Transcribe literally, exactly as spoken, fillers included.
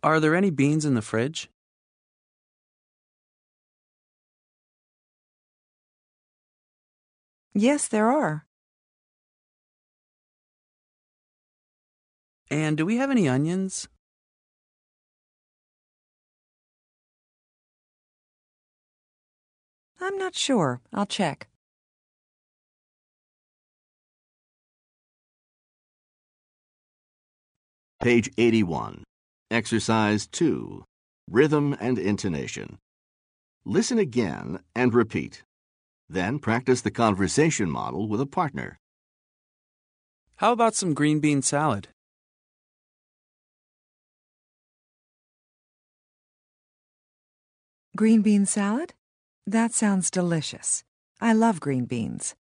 Are there any beans in the fridge? Yes, there are. And do we have any onions? I'm not sure. I'll check. Page eighty-one. Exercise two. Rhythm and intonation. Listen again and repeat. Then practice the conversation model with a partner. How about some green bean salad? Green bean salad? That sounds delicious. I love green beans.